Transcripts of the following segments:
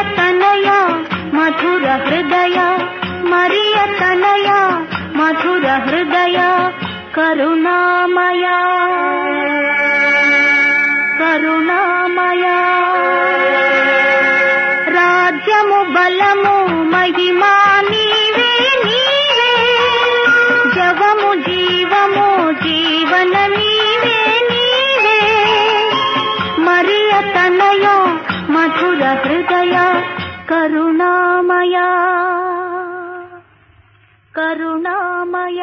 తనయ మధుర హృదయ మరియ తనయ మధుర హృదయ కరుణామయ కరుణామయ రాజ్యము బలము మహిమా నీవే నీవే జగము జీవము జీవన నీవే నీవే మరియ తనయ మధుర హృదయ కరుణామయ కరుణామయ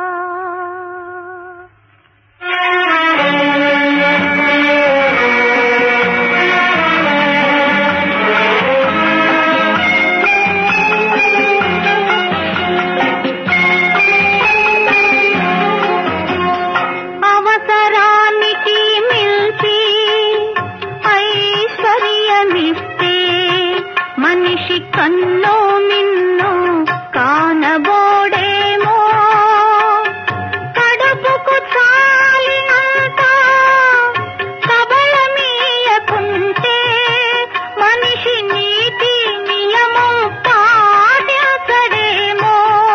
అవసరానికి మిల్చి ఐశ్వర్యమిస్తే మనిషి కన్ను మిన్ను కానబోడేమో కడుపుకు చాలినంత సబలమీయకుంటే మనిషి నీతి నియమం పాటించడేమో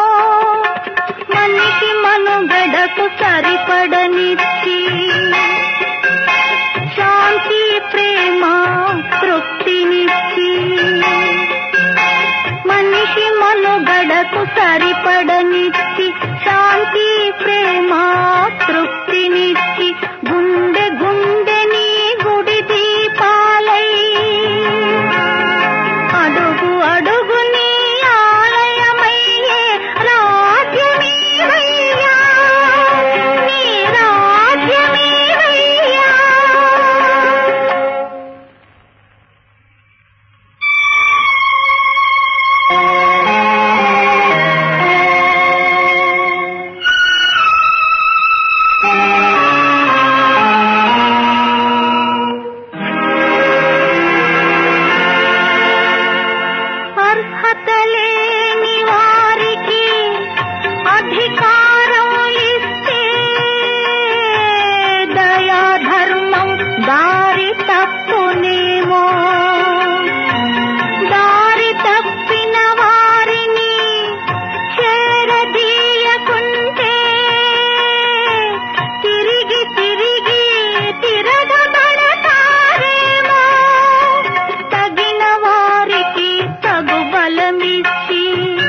మనిషి మనుగడకు సరిపడనిచ్చి శాంతి ప్రేమ తృప్తినిచ్చి మనిషి మనుగడకు సరిపడనిచ్చి శాంతి ప్రేమ తృప్తినిచ్చి గుండె గుండె నీ గుడి దీపాలై అడుగు అడుగు నీ ఆలయమయ్యే రాజ్యమీవయ్యా నీ రాజ్యమీవయ్యా అర్హత లేని వారికి అధికారం ఇస్తే దయాధర్మం దారి తప్పునేమో దారి తప్పిన వారిని చేరదీయకుంటే తిరిగి తిరిగి తిరగబడతారేమో తగిన వారికి తగు బలమిచ్చి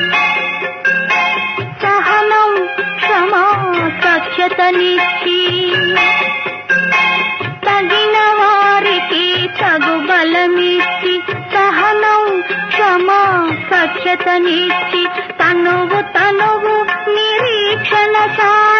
సహనం క్షమా సఖ్యతనిచ్చి తగిన వారికి తగు బలమిచ్చి సహనం క్షమా సఖ్యతనిచ్చి తనువు తనువు నిరీక్షణ